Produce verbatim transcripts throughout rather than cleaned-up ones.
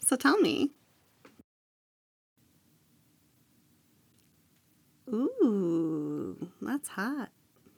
So tell me. Ooh, that's hot.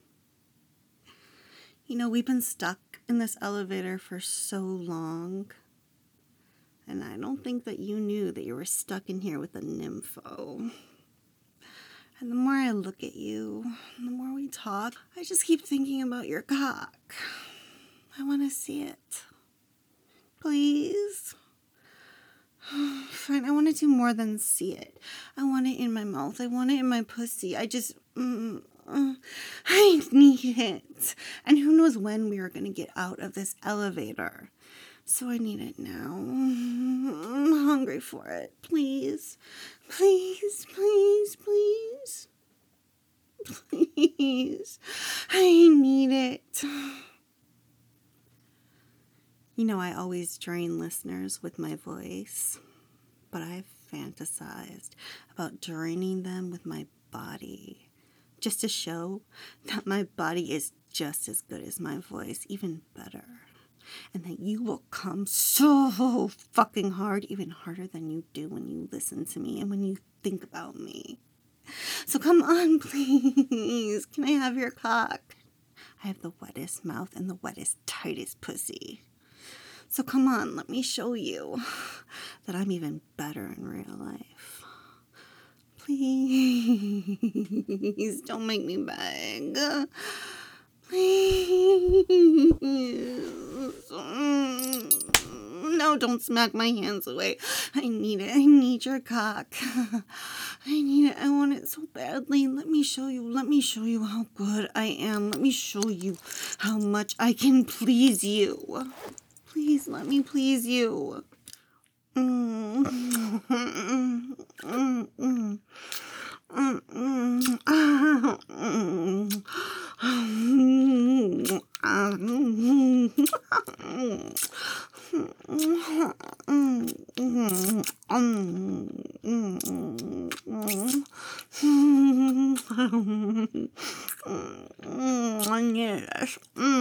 You know, we've been stuck in this elevator for so long. And I don't think that you knew that you were stuck in here with a nympho. And the more I look at you, the more we talk, I just keep thinking about your cock. I want to see it. Please. Fine, I want to do more than see it. I want it in my mouth. I want it in my pussy. I just, mm, uh, I need it. And who knows when we are going to get out of this elevator. So I need it now. I'm hungry for it. Please. Please, please, please. Please. I need it. You know, I always drain listeners with my voice, but I've fantasized about draining them with my body, just to show that my body is just as good as my voice, even better, and that you will come so fucking hard, even harder than you do when you listen to me and when you think about me. So come on, please. Can I have your cock? I have the wettest mouth and the wettest, tightest pussy. So come on, let me show you that I'm even better in real life. Please, don't make me beg. Please. No, don't smack my hands away. I need it. I need your cock. I need it. I want it so badly. Let me show you. Let me show you how good I am. Let me show you how much I can please you. Please let me please you. Mm. Mm. Mm. Mm. Mm. Yes.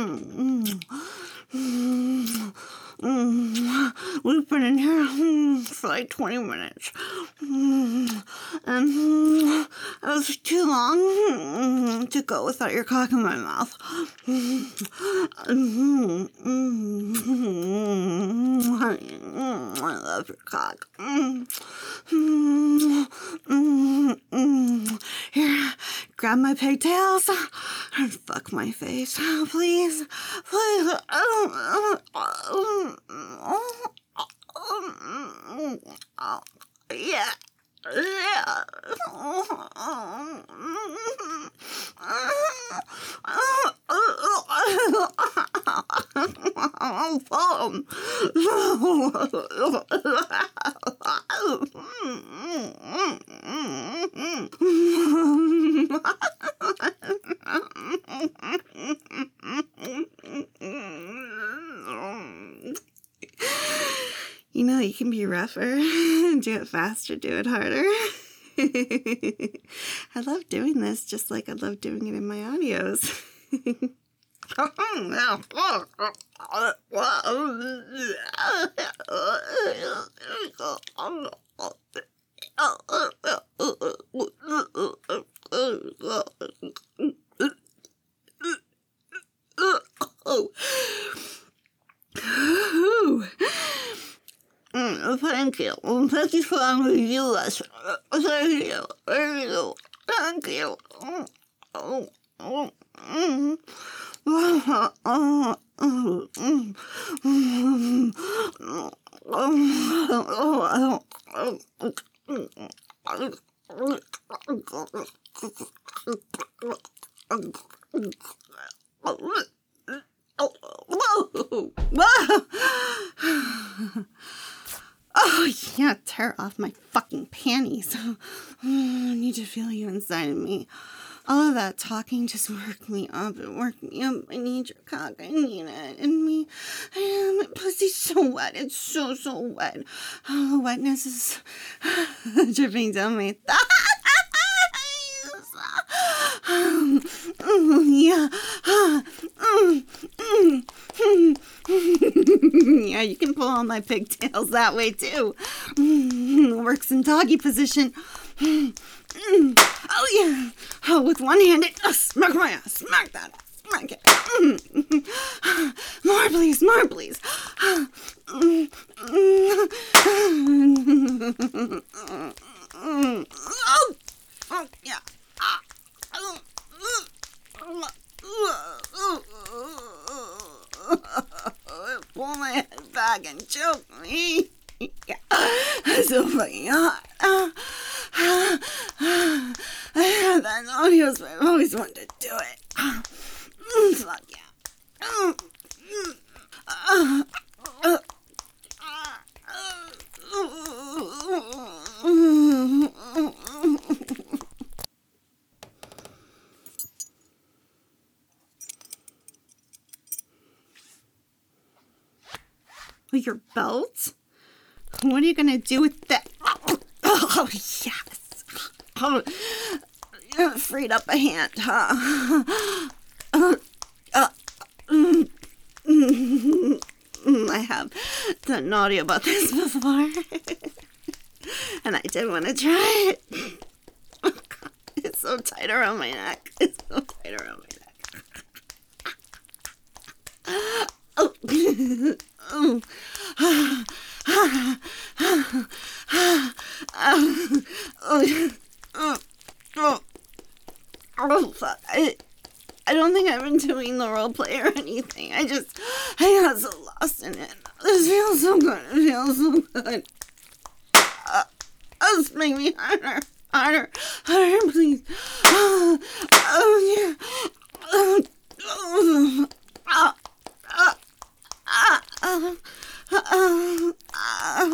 Mm, we've been in here mm, for like twenty minutes. Mm, and mm, it was too long mm, to go without your cock in my mouth. Mm, mm, mm, mm, I love your cock. Mm, mm, mm, mm. Here, grab my pigtails and fuck my face. Please, please. Yeah. Yeah. You know, you can be rougher, do it faster, do it harder. I love doing this just like I love doing it in my audios. Mm, thank you. Thank you for having you us. Thank you. Thank you. Thank you. Oh, oh, mm. Oh, yeah, tear off my fucking panties. Oh, I need to feel you inside of me. All of that talking just worked me up. It worked me up. I need your cock. I need it. And me, I, my pussy's so wet. It's so, so wet. Oh, the wetness is dripping down my thighs. Um, mm, yeah. Mm, mm, Yeah, you can pull all my pigtails that way too. Works in doggy position. Oh yeah. Oh, with one hand, oh, smack my ass. Smack that ass. Smack it. More, please. More, please. Oh, oh yeah. Pull my head back and choke me. Yeah. It's so fucking hot. I have that audios, but I've always wanted to do it. Fuck yeah. Your belt? What are you gonna do with that? Oh, yes. Oh, you freed up a hand, huh? Uh, uh, mm, mm, mm, I have done naughty about this before. And I did want to try it. Oh, God, it's so tight around my neck. It's so tight around my neck. Oh. Oh. Oh. Oh. Oh. Oh, fuck. I, I don't think I've been doing the role play or anything. I just, I got so lost in it. This feels so good. It feels so good. Uh, oh, just make me harder. Harder. Harder, please. Oh, oh yeah. Oh, oh, oh, oh. Uh, uh, uh, uh, uh,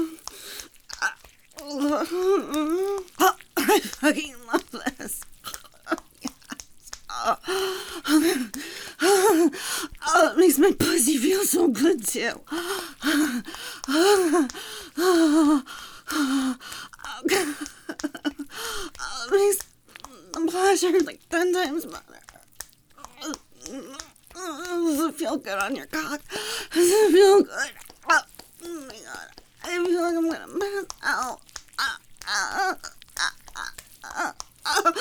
uh, uh, I fucking love this. Oh, yes. Oh, oh, oh, oh, it makes my pussy feel so good too. Oh, oh, oh, oh, oh, it makes the pleasure like ten times better. Does it feel good on your cock? Does it feel good? Oh, oh my god. I feel like I'm gonna pass out. Uh, uh, uh, uh,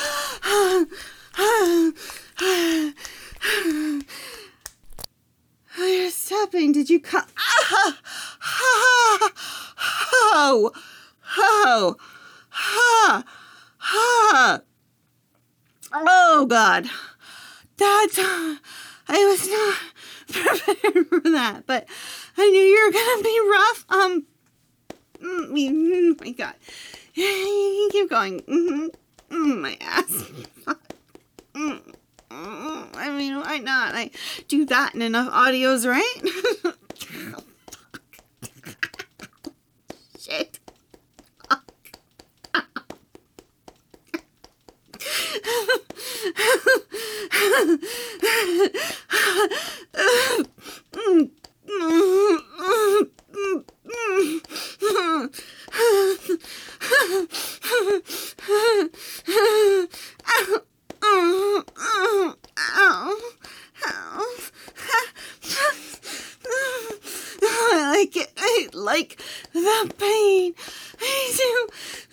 uh, uh, You're stepping. Did you cut? Oh, oh, oh, oh, oh, God. That's. I was not prepared for that, but I knew you were gonna be rough. Um, oh my god, you keep going. Mm-hmm. Mm, my ass. Mm. Mm. I mean, why not? I do that in enough audios, right? Shit. I like it. I like the pain. I do.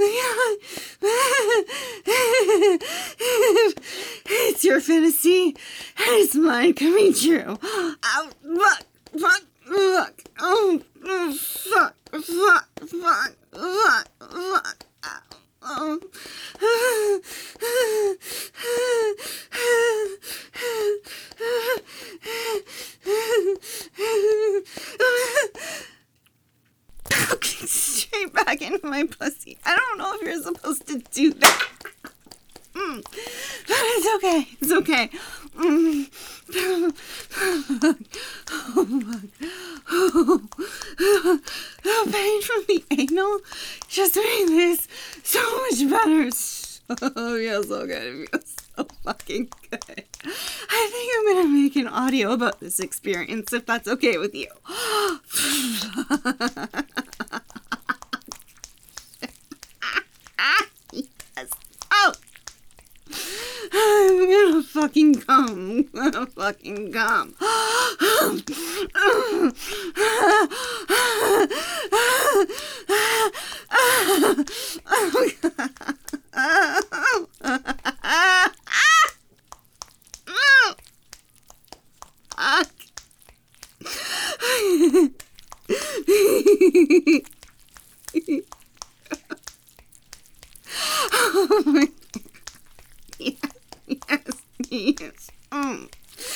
It's your fantasy. It's mine coming true. Ow, fuck, fuck, fuck. Oh, oh, fuck, fuck, fuck, fuck, fuck. Ow. Oh. Straight back into my pussy. I don't know if you're supposed to do that. Mm. But it's okay. It's okay. Mm. Oh, fuck. Oh. The pain from the anal just made this so much better. Oh, it feels so good. It feels so fucking good. I think I'm gonna make an audio about this experience if that's okay with you. Yes. Oh! I'm gonna fucking come. I'm gonna fucking come. Oh my God. Yes, yes, yes. Mm.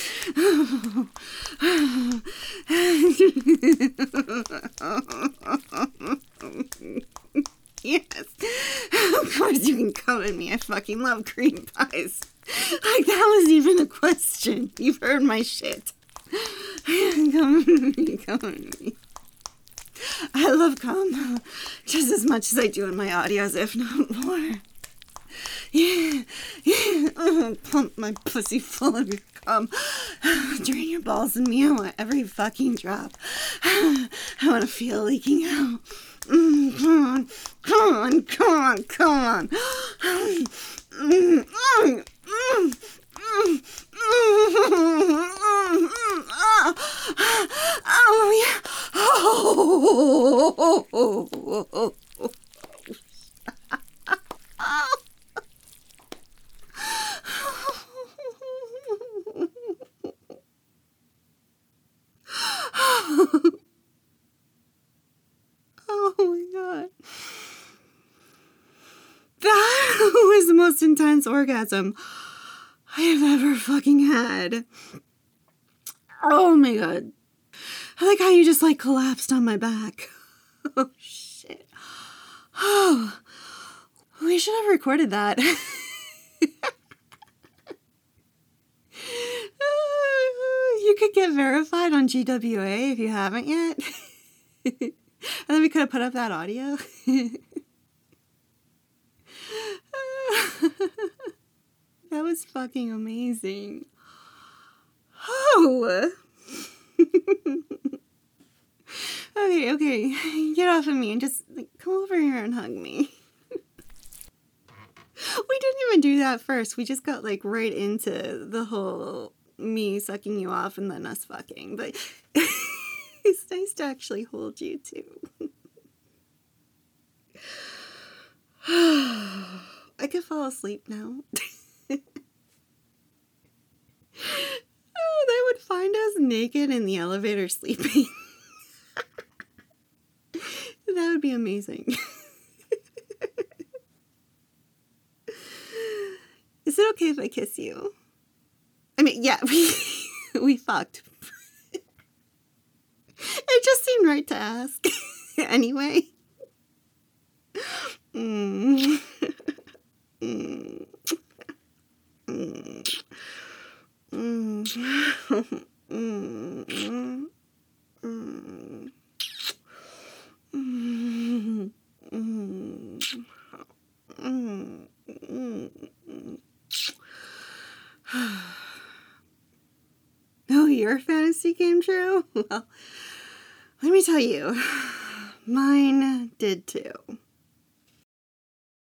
Yes. Of course you can come at me. I fucking love cream pies. Like, that was even a question. You've heard my shit. Come at me, come at me. I love cum just as much as I do in my audios, if not more. Yeah, yeah. Oh, pump my pussy full of your cum. Drain your balls in me. I want every fucking drop. I want to feel leaking out. Mm, come on, come on, come on, come on. Mm, mm, mm, mm, mm, mm, oh, oh, yeah. Oh, oh, oh, oh, oh, oh. Oh my God. That was the most intense orgasm I have ever fucking had. Oh my God. I like how you just like collapsed on my back. Oh shit. Oh, we should have recorded that. You could get verified on G W A if you haven't yet. And then we could have put up that audio. That was fucking amazing. Oh. Okay, okay. Get off of me and just like, come over here and hug me. We didn't even do that first. We just got like right into the whole me sucking you off and then us fucking. But it's nice to actually hold you too. I could fall asleep now. Oh, they would find us naked in the elevator sleeping. That would be amazing. Is it okay if I kiss you? I mean, yeah, we, we fucked. It just seemed right to ask. Anyway. Mm. Mm. Mm. Mm. Mm. Mm. Mm. Mm. Mm. Oh, your fantasy came true? Well, let me tell you, mine did too.